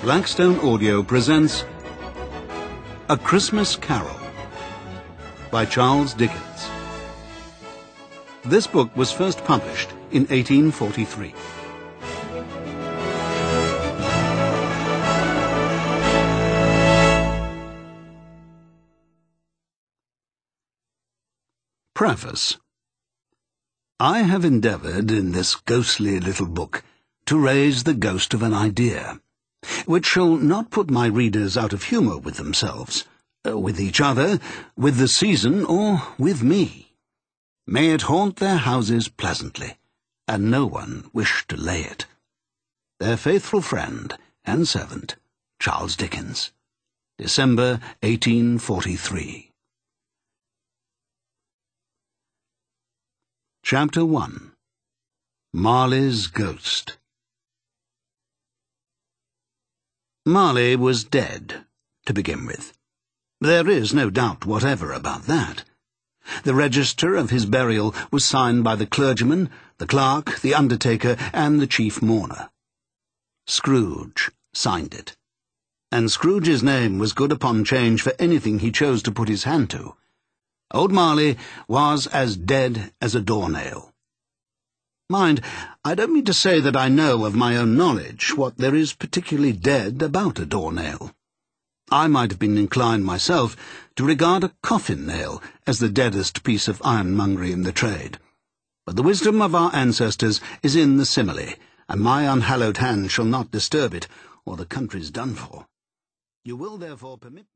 Blackstone Audio presents A Christmas Carol by Charles Dickens. This book was first published in 1843. Preface. I have endeavoured in this ghostly little book to raise the ghost of an idea, which shall not put my readers out of humour with themselves, with each other, with the season, or with me. May it haunt their houses pleasantly, and no one wish to lay it. Their faithful friend and servant, Charles Dickens. December 1843. Chapter 1. Marley's Ghost. Marley was dead, to begin with. There is no doubt whatever about that. The register of his burial was signed by the clergyman, the clerk, the undertaker, and the chief mourner. Scrooge signed it, and Scrooge's name was good upon change for anything he chose to put his hand to. Old Marley was as dead as a doornail. Mind, I don't mean to say that I know of my own knowledge what there is particularly dead about a doornail. I might have been inclined myself to regard a coffin-nail as the deadest piece of ironmongery in the trade. But the wisdom of our ancestors is in the simile, and my unhallowed hand shall not disturb it, or the country's done for. You will therefore permit me